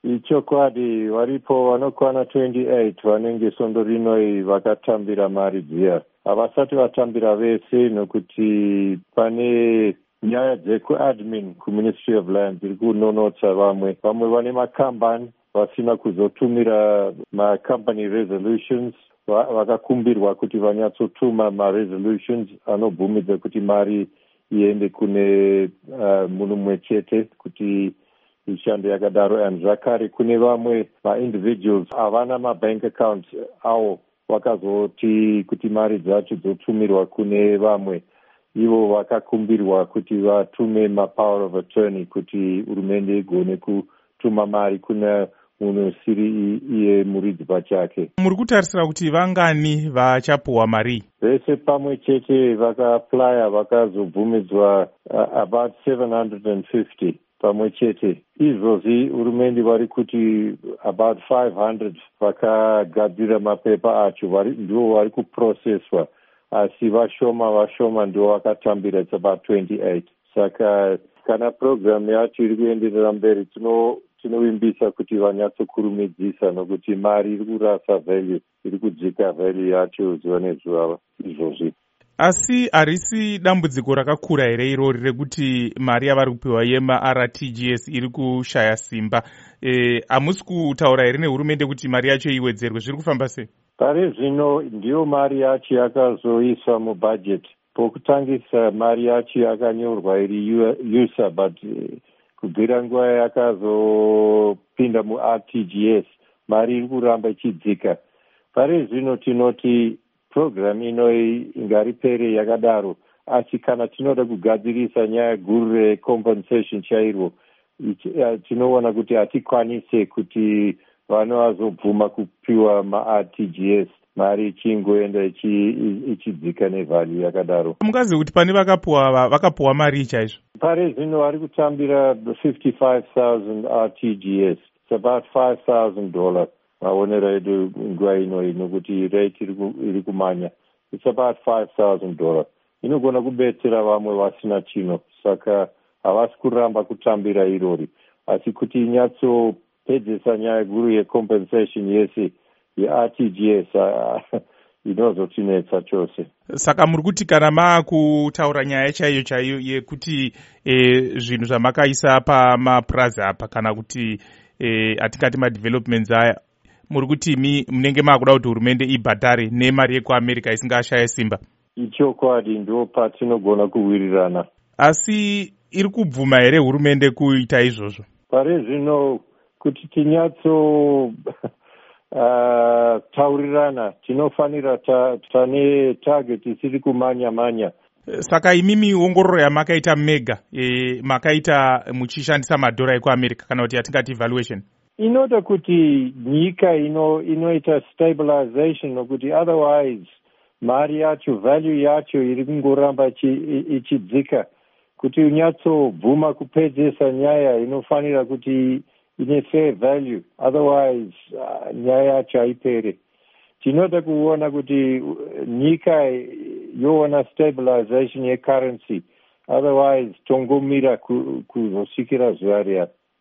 Ichokwadi, varipo vanokwana 28 vanenge svondo rinoi vakatambira mari dziya. Havasati vatambira vese nokuti pane nyaya dzekuadmin kuministry of lands iri kunonotsa vamwe vane makambani vasina kuzotumira macompany resolutions, vakakumbirwa kuti vanyatsotuma maresolutions anobvumidza kuti mari iende kune munhu mumwe chete kuti ishando yakadaro. And zvakare kune vamwe maindividuals havana mabank accounts avo vakazoti kuti mari dzacho dzotumirwa kune vamwe, ivo vakakumbirwa kuti vatume mapower of attorney kuti hurumende igone kutuma mari kuna munhu siri iye muridzi pachake. Muri kutarisira kuti vangani vachapuwa mari? Vese pamwe chete vakaaplya vakazobvumidzwa about 750 pamwe chete. Izvozvi hurumende vari kuti about 500 vakagadzira mapepa acho ndivo vari kuprocesswa, asi vashoma ndivo vakatambira. It's about 28. Saka kana program yacho iri kuenderera mberi tinovimbisa kuti vanyatsokurumidzisa, nokuti mari iri kurasa value, iri kudzika value yacho zuva nezuva izvozvi. Asi harisi dambudziko rakakura here irori rekuti mari yavari kupiwa yema-RTGS iri kushaya simba? Hamusi kutaura here nehurumende kuti mari yacho iwedzerwe? Zviri kufamba sei? Pari zvino ndiyo mari yacho yakazoiswa mubudget. Pokutangisa mari yacho yakanyorwa iri user, but kubvira nguva yakazopinda mu-RTGS mari iri kuramba ichidzika. Pari zvino tinoti program inoi ingaripere yakadaro, asi kana tinoda kugadzirisa nyaya guru recompensation chairwo, tinoona kuti hatikwanise kuti vanovazobvuma kupiwa ma-RTGS mari ichingoenda ichidzika nevalue yakadaro. Mungazivi kuti pane vakapuwa mari chaizvo? Pari zvino vari kutambira 55,000 RTGS. It's about $5,000. Maonero edu nguva inoi nokuti rate iri kumanya. It's about $5,000. Inogona kubetsera vamwe vasina chino, saka havasi kuramba kutambira irori, asi kuti inyatsopedzesa nyaya guru yecompensation yese ye-RTGS inozotinetsa chose. Saka muri kuti kana maakutaura nyaya chaiyo yekuti zvinhu zvamakaisa pamapurazi apa, kana kuti hatingati madevelopments aya, muri kuti munenge maakuda kuti hurumende ibhadhare nemari yekuamerica isingashaya simba? Ichokwadi, ndo patinogona kuwirirana. Asi iri kubvuma here hurumende kuita izvozvo? Pari zvino kuti tinyatso taurirana, tinofanira tane target isiri kumanya-manya. Saka imimi ongororo yamakaita mega, makaita muchishandisa madhora ekuamerica, kana kuti yatingati evaluation, inoda kuti nyika inoita stabilization, nokuti otherwise mari yacho, value yacho iri kungoramba ichidzika. Kuti unyatsobvuma kupedzesa nyaya inofanira kuti ine fair value, otherwise nyaya yacho haipere. Tinoda kuona kuti nyika yoona stabilization yecurrency, otherwise tongomira kuzosvikira zuva riya.